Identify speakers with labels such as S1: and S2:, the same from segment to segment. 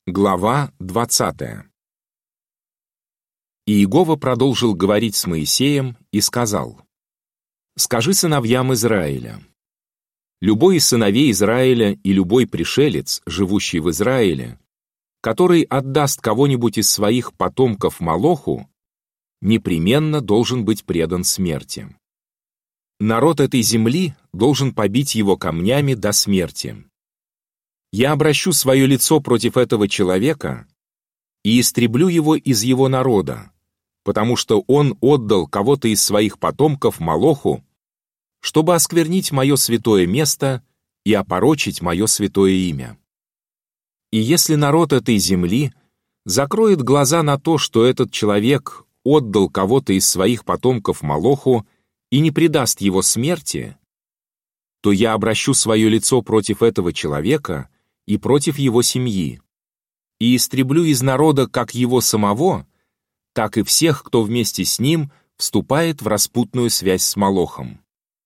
S1: Глава 20. И Иегова продолжил говорить с Моисеем и сказал: «Скажи сыновьям Израиля: любой из сыновей Израиля и любой пришелец, живущий в Израиле, который отдаст кого-нибудь из своих потомков Молоху, непременно должен быть предан смерти. Народ этой земли должен побить его камнями до смерти. Я обращу свое лицо против этого человека и истреблю его из его народа, потому что он отдал кого-то из своих потомков Молоху, чтобы осквернить мое святое место и опорочить мое святое имя. И если народ этой земли закроет глаза на то, что этот человек отдал кого-то из своих потомков Молоху и не предаст его смерти, то я обращу свое лицо против этого человека и против его семьи, и истреблю из народа как его самого, так и всех, кто вместе с ним вступает в распутную связь с Молохом.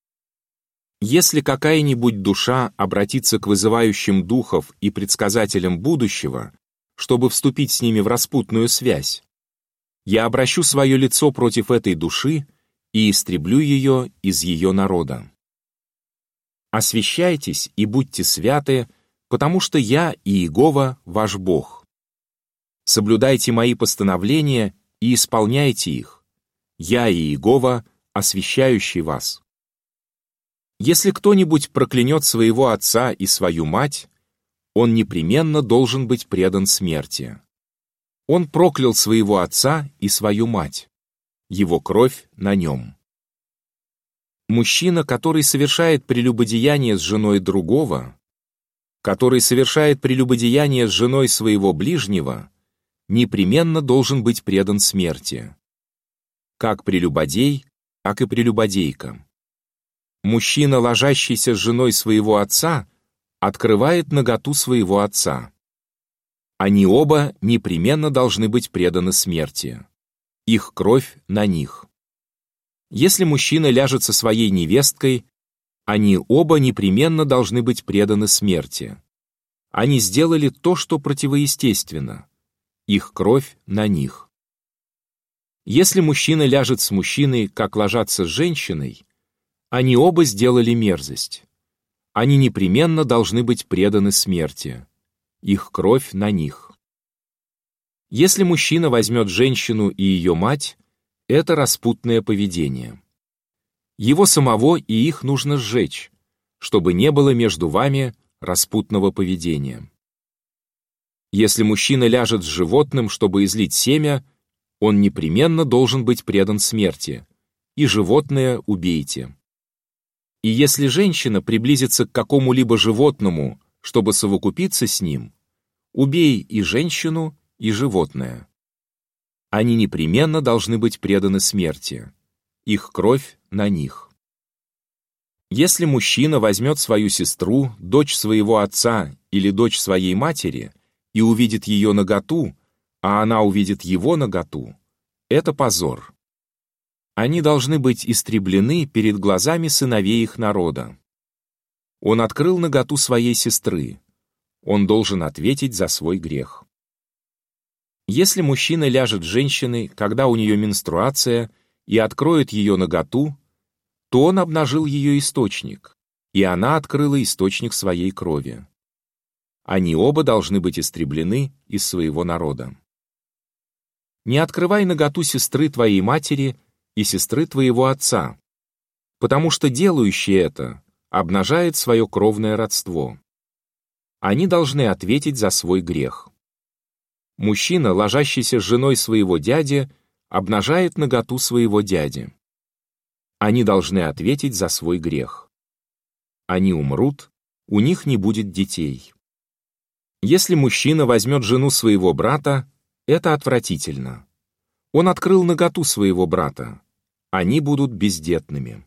S1: Если какая-нибудь душа обратится к вызывающим духов и предсказателям будущего, чтобы вступить с ними в распутную связь, я обращу свое лицо против этой души и истреблю ее из ее народа. Освящайтесь и будьте святы, потому что я, Иегова, ваш Бог. Соблюдайте мои постановления и исполняйте их. Я, Иегова, освящающий вас. Если кто-нибудь проклянет своего отца и свою мать, он непременно должен быть предан смерти. Он проклял своего отца и свою мать. Его кровь на нем. Мужчина, который совершает прелюбодеяние с женой другого, который совершает прелюбодеяние с женой своего ближнего, непременно должен быть предан смерти. Как прелюбодей, так и прелюбодейка. Мужчина, ложащийся с женой своего отца, открывает наготу своего отца. Они оба непременно должны быть преданы смерти. Их кровь на них. Если мужчина ляжет со своей невесткой, они оба непременно должны быть преданы смерти. Они сделали то, что противоестественно. Их кровь на них. Если мужчина ляжет с мужчиной, как ложатся с женщиной, они оба сделали мерзость. Они непременно должны быть преданы смерти. Их кровь на них. Если мужчина возьмет женщину и ее мать, это распутное поведение. Его самого и их нужно сжечь, чтобы не было между вами распутного поведения. Если мужчина ляжет с животным, чтобы излить семя, он непременно должен быть предан смерти, и животное убейте. И если женщина приблизится к какому-либо животному, чтобы совокупиться с ним, убей и женщину, и животное. Они непременно должны быть преданы смерти. Их кровь на них. Если мужчина возьмет свою сестру, дочь своего отца или дочь своей матери и увидит ее наготу, а она увидит его наготу, это позор. Они должны быть истреблены перед глазами сыновей их народа. Он открыл наготу своей сестры. Он должен ответить за свой грех. Если мужчина ляжет с женщиной, когда у нее менструация, и откроет ее наготу, то он обнажил ее источник, и она открыла источник своей крови. Они оба должны быть истреблены из своего народа. Не открывай наготу сестры твоей матери и сестры твоего отца, потому что делающий это обнажает свое кровное родство. Они должны ответить за свой грех. Мужчина, ложащийся с женой своего дяди, обнажает наготу своего дяди. Они должны ответить за свой грех. Они умрут, у них не будет детей. Если мужчина возьмет жену своего брата, это отвратительно. Он открыл наготу своего брата. Они будут бездетными.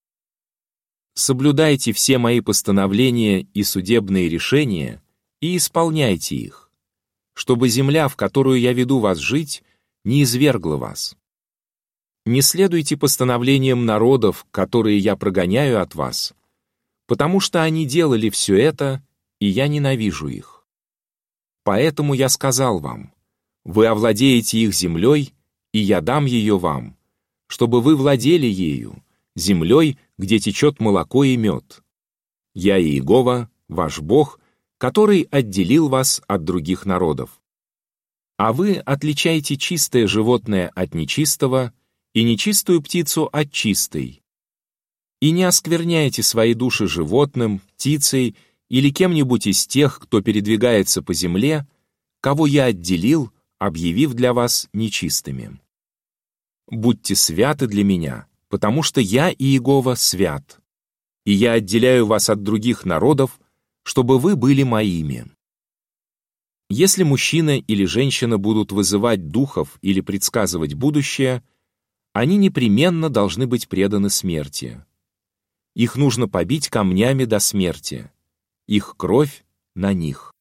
S1: Соблюдайте все мои постановления и судебные решения и исполняйте их, чтобы земля, в которую я веду вас жить, не извергла вас. Не следуйте постановлениям народов, которые я прогоняю от вас, потому что они делали все это, и я ненавижу их. Поэтому я сказал вам, вы овладеете их землей, и я дам ее вам, чтобы вы владели ею, землей, где течет молоко и мед. Я Иегова, ваш Бог, который отделил вас от других народов. А вы отличаете чистое животное от нечистого и нечистую птицу от чистой. И не оскверняйте свои души животным, птицей или кем-нибудь из тех, кто передвигается по земле, кого я отделил, объявив для вас нечистыми. Будьте святы для меня, потому что я Иегова свят, и я отделяю вас от других народов, чтобы вы были моими. Если мужчина или женщина будут вызывать духов или предсказывать будущее, они непременно должны быть преданы смерти. Их нужно побить камнями до смерти. Их кровь на них.